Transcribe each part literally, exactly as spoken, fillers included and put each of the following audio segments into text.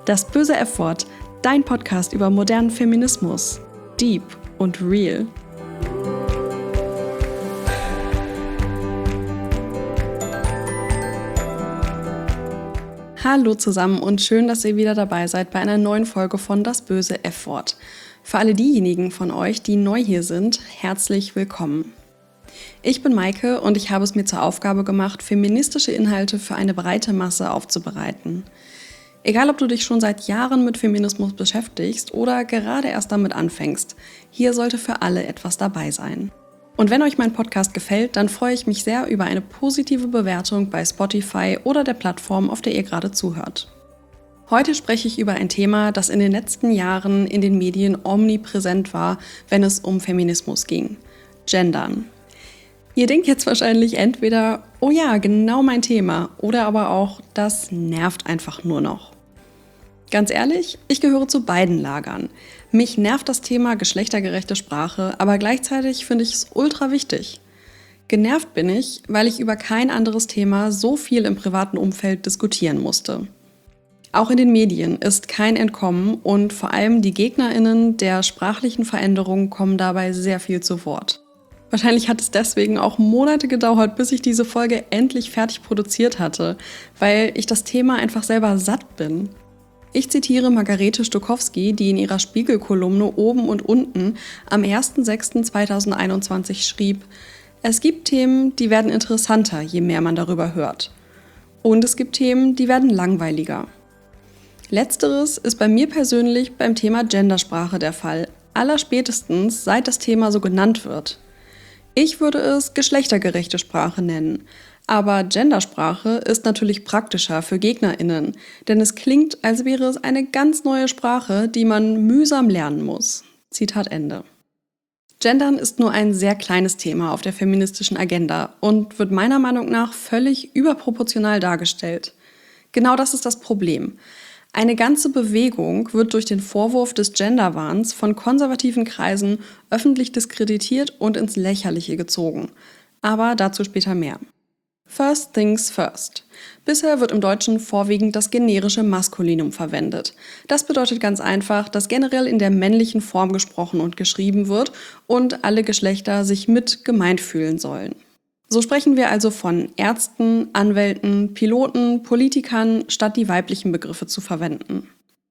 Das böse F-Wort, dein Podcast über modernen Feminismus. Deep und real. Hallo zusammen und schön, dass ihr wieder dabei seid bei einer neuen Folge von Das böse F-Wort. Für alle diejenigen von euch, die neu hier sind, herzlich willkommen. Ich bin Maike und ich habe es mir zur Aufgabe gemacht, feministische Inhalte für eine breite Masse aufzubereiten. Egal, ob du dich schon seit Jahren mit Feminismus beschäftigst oder gerade erst damit anfängst, hier sollte für alle etwas dabei sein. Und wenn euch mein Podcast gefällt, dann freue ich mich sehr über eine positive Bewertung bei Spotify oder der Plattform, auf der ihr gerade zuhört. Heute spreche ich über ein Thema, das in den letzten Jahren in den Medien omnipräsent war, wenn es um Feminismus ging: Gendern. Ihr denkt jetzt wahrscheinlich entweder, oh ja, genau mein Thema, oder aber auch, das nervt einfach nur noch. Ganz ehrlich, ich gehöre zu beiden Lagern. Mich nervt das Thema geschlechtergerechte Sprache, aber gleichzeitig finde ich es ultra wichtig. Genervt bin ich, weil ich über kein anderes Thema so viel im privaten Umfeld diskutieren musste. Auch in den Medien ist kein Entkommen und vor allem die GegnerInnen der sprachlichen Veränderung kommen dabei sehr viel zu Wort. Wahrscheinlich hat es deswegen auch Monate gedauert, bis ich diese Folge endlich fertig produziert hatte, weil ich das Thema einfach selber satt bin. Ich zitiere Margarete Stokowski, die in ihrer Spiegel-Kolumne Oben und Unten am erster sechster zweitausendeinundzwanzig schrieb: Es gibt Themen, die werden interessanter, je mehr man darüber hört. Und es gibt Themen, die werden langweiliger. Letzteres ist bei mir persönlich beim Thema Gendersprache der Fall, allerspätestens seit das Thema so genannt wird. Ich würde es geschlechtergerechte Sprache nennen. Aber Gendersprache ist natürlich praktischer für GegnerInnen, denn es klingt, als wäre es eine ganz neue Sprache, die man mühsam lernen muss. Zitat Ende. Gendern ist nur ein sehr kleines Thema auf der feministischen Agenda und wird meiner Meinung nach völlig überproportional dargestellt. Genau das ist das Problem. Eine ganze Bewegung wird durch den Vorwurf des Genderwahns von konservativen Kreisen öffentlich diskreditiert und ins Lächerliche gezogen. Aber dazu später mehr. First things first. Bisher wird im Deutschen vorwiegend das generische Maskulinum verwendet. Das bedeutet ganz einfach, dass generell in der männlichen Form gesprochen und geschrieben wird und alle Geschlechter sich mit gemeint fühlen sollen. So sprechen wir also von Ärzten, Anwälten, Piloten, Politikern, statt die weiblichen Begriffe zu verwenden.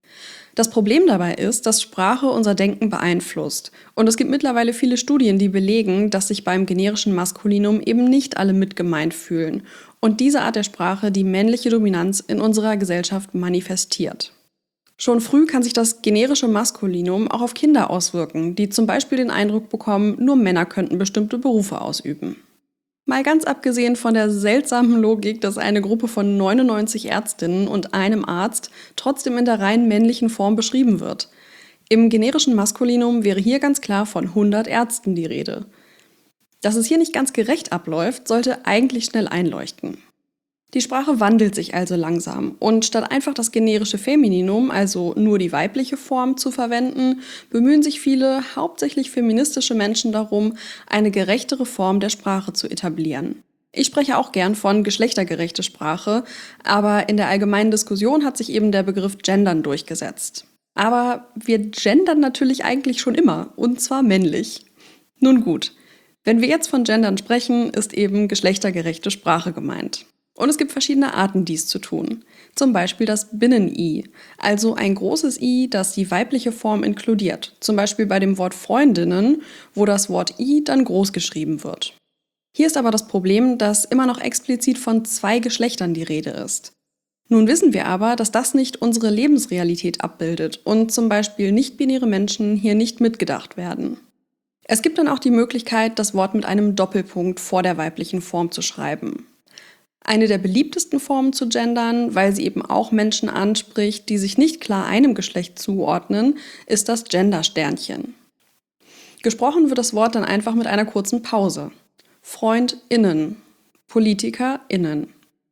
Das Problem dabei ist, dass Sprache unser Denken beeinflusst. Und es gibt mittlerweile viele Studien, die belegen, dass sich beim generischen Maskulinum eben nicht alle mit gemeint fühlen und diese Art der Sprache die männliche Dominanz in unserer Gesellschaft manifestiert. Schon früh kann sich das generische Maskulinum auch auf Kinder auswirken, die zum Beispiel den Eindruck bekommen, nur Männer könnten bestimmte Berufe ausüben. Mal ganz abgesehen von der seltsamen Logik, dass eine Gruppe von neunundneunzig Ärztinnen und einem Arzt trotzdem in der rein männlichen Form beschrieben wird. Im generischen Maskulinum wäre hier ganz klar von hundert Ärzten die Rede. Dass es hier nicht ganz gerecht abläuft, sollte eigentlich schnell einleuchten. Die Sprache wandelt sich also langsam und statt einfach das generische Femininum, also nur die weibliche Form, zu verwenden, bemühen sich viele, hauptsächlich feministische Menschen darum, eine gerechtere Form der Sprache zu etablieren. Ich spreche auch gern von geschlechtergerechte Sprache, aber in der allgemeinen Diskussion hat sich eben der Begriff Gendern durchgesetzt. Aber wir gendern natürlich eigentlich schon immer, und zwar männlich. Nun gut, wenn wir jetzt von Gendern sprechen, ist eben geschlechtergerechte Sprache gemeint. Und es gibt verschiedene Arten, dies zu tun. Zum Beispiel das Binnen-I, also ein großes I, das die weibliche Form inkludiert. Zum Beispiel bei dem Wort Freundinnen, wo das Wort I dann groß geschrieben wird. Hier ist aber das Problem, dass immer noch explizit von zwei Geschlechtern die Rede ist. Nun wissen wir aber, dass das nicht unsere Lebensrealität abbildet und zum Beispiel nicht-binäre Menschen hier nicht mitgedacht werden. Es gibt dann auch die Möglichkeit, das Wort mit einem Doppelpunkt vor der weiblichen Form zu schreiben. Eine der beliebtesten Formen zu gendern, weil sie eben auch Menschen anspricht, die sich nicht klar einem Geschlecht zuordnen, ist das Gendersternchen. Gesprochen wird das Wort dann einfach mit einer kurzen Pause. FreundInnen, PolitikerInnen.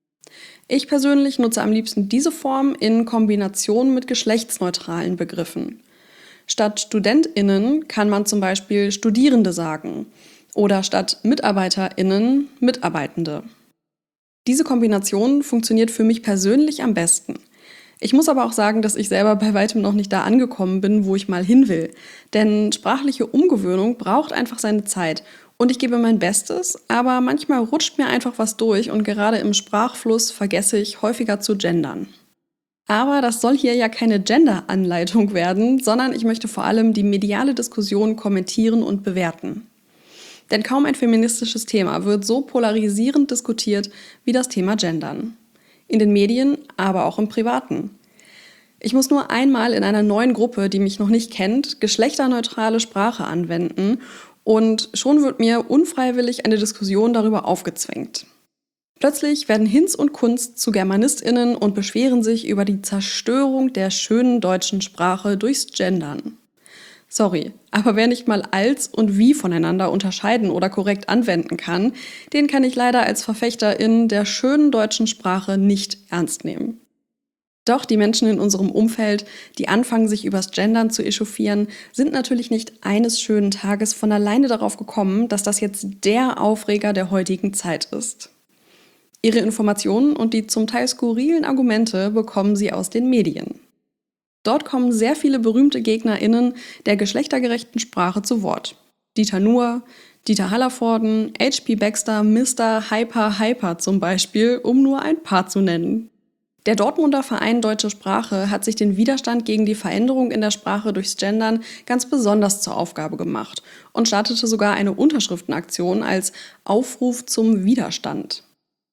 Ich persönlich nutze am liebsten diese Form in Kombination mit geschlechtsneutralen Begriffen. Statt StudentInnen kann man zum Beispiel Studierende sagen oder statt MitarbeiterInnen Mitarbeitende. Diese Kombination funktioniert für mich persönlich am besten. Ich muss aber auch sagen, dass ich selber bei weitem noch nicht da angekommen bin, wo ich mal hin will. Denn sprachliche Umgewöhnung braucht einfach seine Zeit. Und ich gebe mein Bestes, aber manchmal rutscht mir einfach was durch und gerade im Sprachfluss vergesse ich häufiger zu gendern. Aber das soll hier ja keine Gender-Anleitung werden, sondern ich möchte vor allem die mediale Diskussion kommentieren und bewerten. Denn kaum ein feministisches Thema wird so polarisierend diskutiert wie das Thema Gendern. In den Medien, aber auch im Privaten. Ich muss nur einmal in einer neuen Gruppe, die mich noch nicht kennt, geschlechterneutrale Sprache anwenden und schon wird mir unfreiwillig eine Diskussion darüber aufgezwängt. Plötzlich werden Hinz und Kunst zu GermanistInnen und beschweren sich über die Zerstörung der schönen deutschen Sprache durchs Gendern. Sorry, aber wer nicht mal als und wie voneinander unterscheiden oder korrekt anwenden kann, den kann ich leider als VerfechterIn der schönen deutschen Sprache nicht ernst nehmen. Doch die Menschen in unserem Umfeld, die anfangen, sich übers Gendern zu echauffieren, sind natürlich nicht eines schönen Tages von alleine darauf gekommen, dass das jetzt der Aufreger der heutigen Zeit ist. Ihre Informationen und die zum Teil skurrilen Argumente bekommen sie aus den Medien. Dort kommen sehr viele berühmte GegnerInnen der geschlechtergerechten Sprache zu Wort. Dieter Nuhr, Dieter Hallervorden, H P Baxter, Mister Hyper Hyper zum Beispiel, um nur ein paar zu nennen. Der Dortmunder Verein Deutsche Sprache hat sich den Widerstand gegen die Veränderung in der Sprache durchs Gendern ganz besonders zur Aufgabe gemacht und startete sogar eine Unterschriftenaktion als Aufruf zum Widerstand.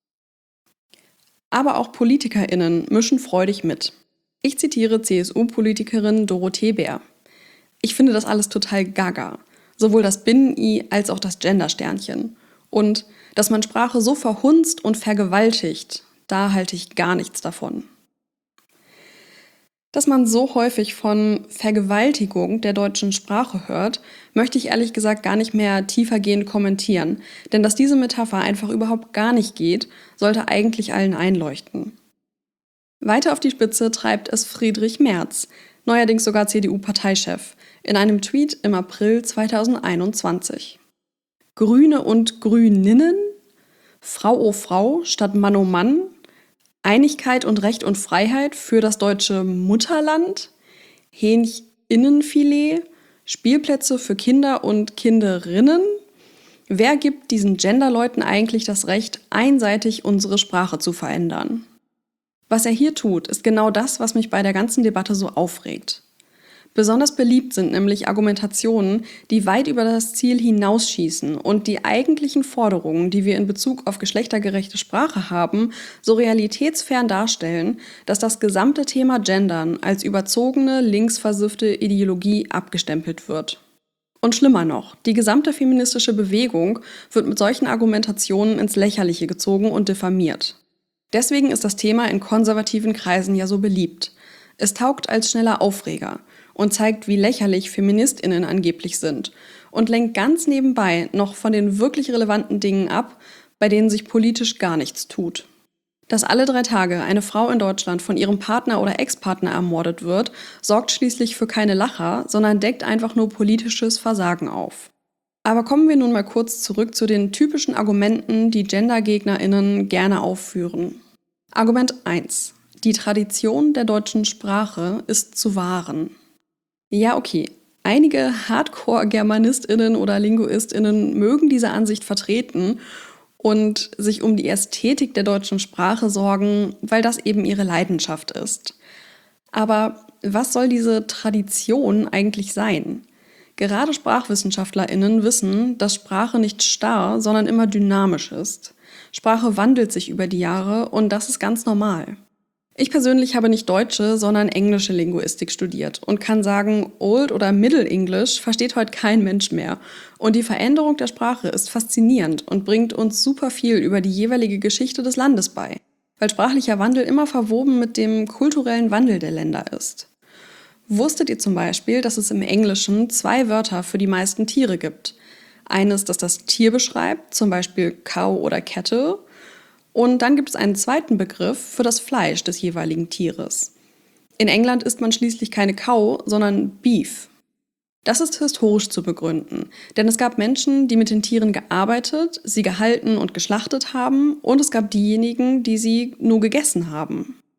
Aber auch PolitikerInnen mischen freudig mit. Ich zitiere C S U-Politikerin Dorothee Bär. Ich finde das alles total gaga. Sowohl das Binnen-I als auch das Gender-Sternchen. Und dass man Sprache so verhunzt und vergewaltigt, da halte ich gar nichts davon. Dass man so häufig von Vergewaltigung der deutschen Sprache hört, möchte ich ehrlich gesagt gar nicht mehr tiefergehend kommentieren. Denn dass diese Metapher einfach überhaupt gar nicht geht, sollte eigentlich allen einleuchten. Weiter auf die Spitze treibt es Friedrich Merz, neuerdings sogar C D U-Parteichef, in einem Tweet im April zweitausendeinundzwanzig. Grüne und Grüninnen? Frau o Frau statt Mann o Mann? Einigkeit und Recht und Freiheit für das deutsche Mutterland? Hähncheninnenfilet? Spielplätze für Kinder und Kinderinnen? Wer gibt diesen Genderleuten eigentlich das Recht, einseitig unsere Sprache zu verändern? Was er hier tut, ist genau das, was mich bei der ganzen Debatte so aufregt. Besonders beliebt sind nämlich Argumentationen, die weit über das Ziel hinausschießen und die eigentlichen Forderungen, die wir in Bezug auf geschlechtergerechte Sprache haben, so realitätsfern darstellen, dass das gesamte Thema Gendern als überzogene, linksversiffte Ideologie abgestempelt wird. Und schlimmer noch, die gesamte feministische Bewegung wird mit solchen Argumentationen ins Lächerliche gezogen und diffamiert. Deswegen ist das Thema in konservativen Kreisen ja so beliebt. Es taugt als schneller Aufreger und zeigt, wie lächerlich FeministInnen angeblich sind und lenkt ganz nebenbei noch von den wirklich relevanten Dingen ab, bei denen sich politisch gar nichts tut. Dass alle drei Tage eine Frau in Deutschland von ihrem Partner oder Ex-Partner ermordet wird, sorgt schließlich für keine Lacher, sondern deckt einfach nur politisches Versagen auf. Aber kommen wir nun mal kurz zurück zu den typischen Argumenten, die GendergegnerInnen gerne aufführen. Argument eins. Die Tradition der deutschen Sprache ist zu wahren. Ja, okay. Einige Hardcore-GermanistInnen oder LinguistInnen mögen diese Ansicht vertreten und sich um die Ästhetik der deutschen Sprache sorgen, weil das eben ihre Leidenschaft ist. Aber was soll diese Tradition eigentlich sein? Gerade SprachwissenschaftlerInnen wissen, dass Sprache nicht starr, sondern immer dynamisch ist. Sprache wandelt sich über die Jahre und das ist ganz normal. Ich persönlich habe nicht deutsche, sondern englische Linguistik studiert und kann sagen, Old oder Middle English versteht heute kein Mensch mehr. Und die Veränderung der Sprache ist faszinierend und bringt uns super viel über die jeweilige Geschichte des Landes bei, weil sprachlicher Wandel immer verwoben mit dem kulturellen Wandel der Länder ist. Wusstet ihr zum Beispiel, dass es im Englischen zwei Wörter für die meisten Tiere gibt? Eines, das das Tier beschreibt, zum Beispiel Cow oder Cattle. Und dann gibt es einen zweiten Begriff für das Fleisch des jeweiligen Tieres. In England isst man schließlich keine Cow, sondern Beef. Das ist historisch zu begründen, denn es gab Menschen, die mit den Tieren gearbeitet, sie gehalten und geschlachtet haben, und es gab diejenigen, die sie nur gegessen haben.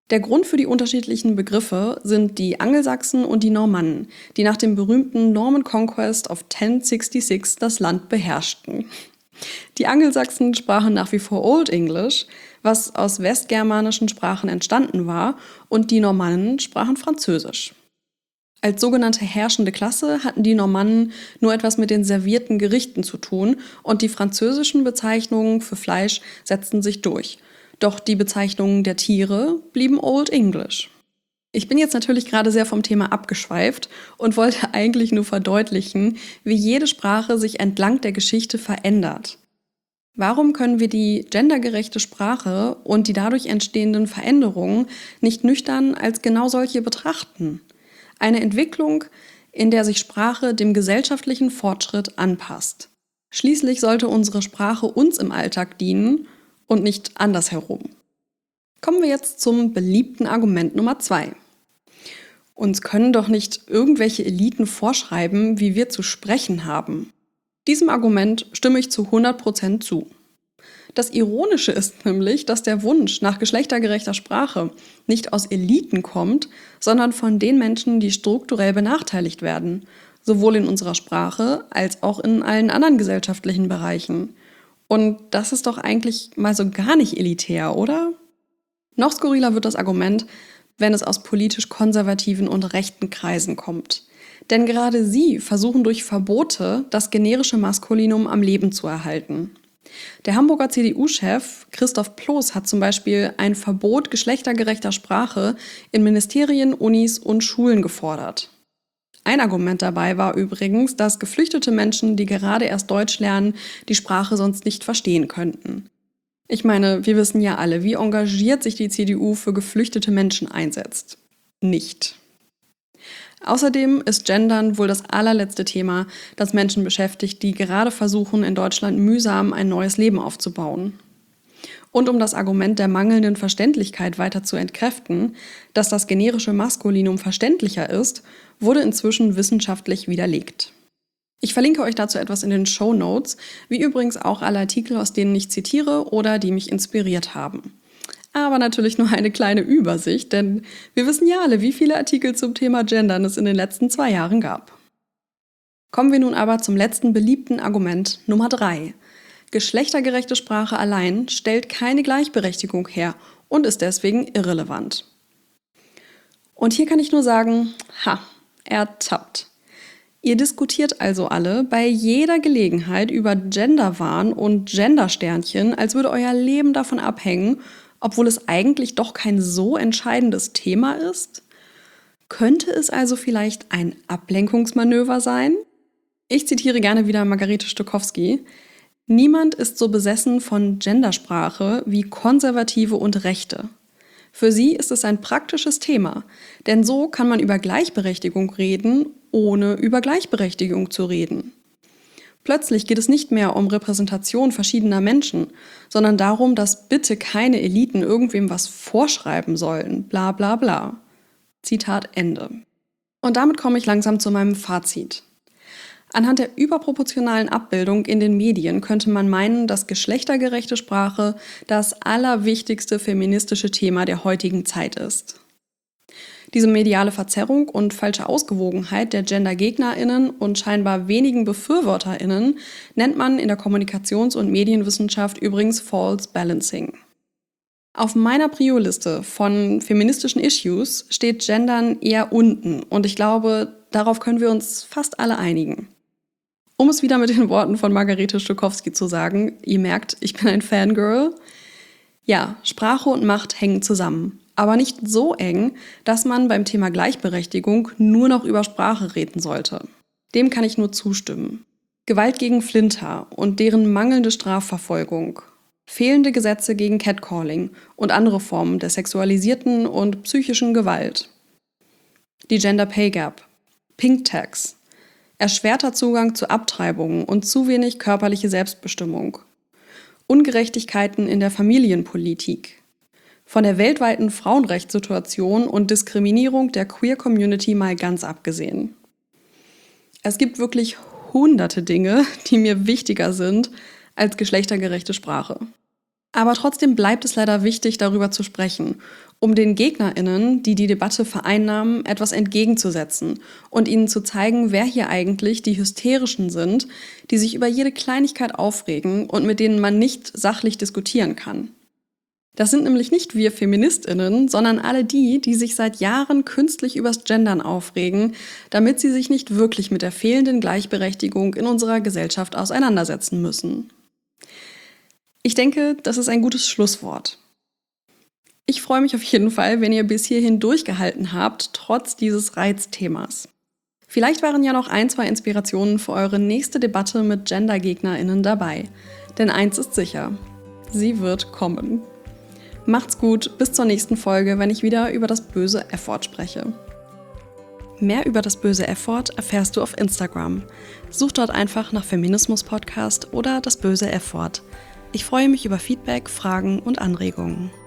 Der Grund für die unterschiedlichen Begriffe sind die Angelsachsen und die Normannen, die nach dem berühmten Norman Conquest of tausendneunhundertsechsundsechzig das Land beherrschten. Die Angelsachsen sprachen nach wie vor Old English, was aus westgermanischen Sprachen entstanden war, und die Normannen sprachen Französisch. Als sogenannte herrschende Klasse hatten die Normannen nur etwas mit den servierten Gerichten zu tun und die französischen Bezeichnungen für Fleisch setzten sich durch. Doch die Bezeichnungen der Tiere blieben Old English. Ich bin jetzt natürlich gerade sehr vom Thema abgeschweift und wollte eigentlich nur verdeutlichen, wie jede Sprache sich entlang der Geschichte verändert. Warum können wir die gendergerechte Sprache und die dadurch entstehenden Veränderungen nicht nüchtern als genau solche betrachten? Eine Entwicklung, in der sich Sprache dem gesellschaftlichen Fortschritt anpasst. Schließlich sollte unsere Sprache uns im Alltag dienen und nicht andersherum. Kommen wir jetzt zum beliebten Argument Nummer zwei. Uns können doch nicht irgendwelche Eliten vorschreiben, wie wir zu sprechen haben. Diesem Argument stimme ich zu hundert Prozent zu. Das Ironische ist nämlich, dass der Wunsch nach geschlechtergerechter Sprache nicht aus Eliten kommt, sondern von den Menschen, die strukturell benachteiligt werden, sowohl in unserer Sprache als auch in allen anderen gesellschaftlichen Bereichen. Und das ist doch eigentlich mal so gar nicht elitär, oder? Noch skurriler wird das Argument, wenn es aus politisch konservativen und rechten Kreisen kommt. Denn gerade sie versuchen durch Verbote das generische Maskulinum am Leben zu erhalten. Der Hamburger C D U-Chef Christoph Ploß hat zum Beispiel ein Verbot geschlechtergerechter Sprache in Ministerien, Unis und Schulen gefordert. Ein Argument dabei war übrigens, dass geflüchtete Menschen, die gerade erst Deutsch lernen, die Sprache sonst nicht verstehen könnten. Ich meine, wir wissen ja alle, wie engagiert sich die C D U für geflüchtete Menschen einsetzt. Nicht. Außerdem ist Gendern wohl das allerletzte Thema, das Menschen beschäftigt, die gerade versuchen, in Deutschland mühsam ein neues Leben aufzubauen. Und um das Argument der mangelnden Verständlichkeit weiter zu entkräften, dass das generische Maskulinum verständlicher ist, wurde inzwischen wissenschaftlich widerlegt. Ich verlinke euch dazu etwas in den Shownotes, wie übrigens auch alle Artikel, aus denen ich zitiere oder die mich inspiriert haben. Aber natürlich nur eine kleine Übersicht, denn wir wissen ja alle, wie viele Artikel zum Thema Gendern es in den letzten zwei Jahren gab. Kommen wir nun aber zum letzten beliebten Argument Nummer drei. Geschlechtergerechte Sprache allein stellt keine Gleichberechtigung her und ist deswegen irrelevant. Und hier kann ich nur sagen, ha, ertappt. Ihr diskutiert also alle bei jeder Gelegenheit über Genderwahn und Gendersternchen, als würde euer Leben davon abhängen, obwohl es eigentlich doch kein so entscheidendes Thema ist? Könnte es also vielleicht ein Ablenkungsmanöver sein? Ich zitiere gerne wieder Margarete Stokowski. Niemand ist so besessen von Gendersprache wie Konservative und Rechte. Für sie ist es ein praktisches Thema, denn so kann man über Gleichberechtigung reden, ohne über Gleichberechtigung zu reden. Plötzlich geht es nicht mehr um Repräsentation verschiedener Menschen, sondern darum, dass bitte keine Eliten irgendwem was vorschreiben sollen, bla bla bla. Zitat Ende. Und damit komme ich langsam zu meinem Fazit. Anhand der überproportionalen Abbildung in den Medien könnte man meinen, dass geschlechtergerechte Sprache das allerwichtigste feministische Thema der heutigen Zeit ist. Diese mediale Verzerrung und falsche Ausgewogenheit der GendergegnerInnen und scheinbar wenigen BefürworterInnen nennt man in der Kommunikations- und Medienwissenschaft übrigens False Balancing. Auf meiner Prio-Liste von feministischen Issues steht Gendern eher unten und ich glaube, darauf können wir uns fast alle einigen. Um es wieder mit den Worten von Margarete Stokowski zu sagen, ihr merkt, ich bin ein Fangirl. Ja, Sprache und Macht hängen zusammen. Aber nicht so eng, dass man beim Thema Gleichberechtigung nur noch über Sprache reden sollte. Dem kann ich nur zustimmen. Gewalt gegen Flinter und deren mangelnde Strafverfolgung, fehlende Gesetze gegen Catcalling und andere Formen der sexualisierten und psychischen Gewalt, die Gender Pay Gap, Pink Tax, erschwerter Zugang zu Abtreibungen und zu wenig körperliche Selbstbestimmung, Ungerechtigkeiten in der Familienpolitik, von der weltweiten Frauenrechtssituation und Diskriminierung der Queer-Community mal ganz abgesehen. Es gibt wirklich hunderte Dinge, die mir wichtiger sind als geschlechtergerechte Sprache. Aber trotzdem bleibt es leider wichtig, darüber zu sprechen, um den GegnerInnen, die die Debatte vereinnahmen, etwas entgegenzusetzen und ihnen zu zeigen, wer hier eigentlich die Hysterischen sind, die sich über jede Kleinigkeit aufregen und mit denen man nicht sachlich diskutieren kann. Das sind nämlich nicht wir FeministInnen, sondern alle die, die sich seit Jahren künstlich übers Gendern aufregen, damit sie sich nicht wirklich mit der fehlenden Gleichberechtigung in unserer Gesellschaft auseinandersetzen müssen. Ich denke, das ist ein gutes Schlusswort. Ich freue mich auf jeden Fall, wenn ihr bis hierhin durchgehalten habt, trotz dieses Reizthemas. Vielleicht waren ja noch ein, zwei Inspirationen für eure nächste Debatte mit GendergegnerInnen dabei. Denn eins ist sicher, sie wird kommen. Macht's gut, bis zur nächsten Folge, wenn ich wieder über das böse F-Wort spreche. Mehr über das böse F-Wort erfährst du auf Instagram. Such dort einfach nach Feminismus-Podcast oder das böse F-Wort. Ich freue mich über Feedback, Fragen und Anregungen.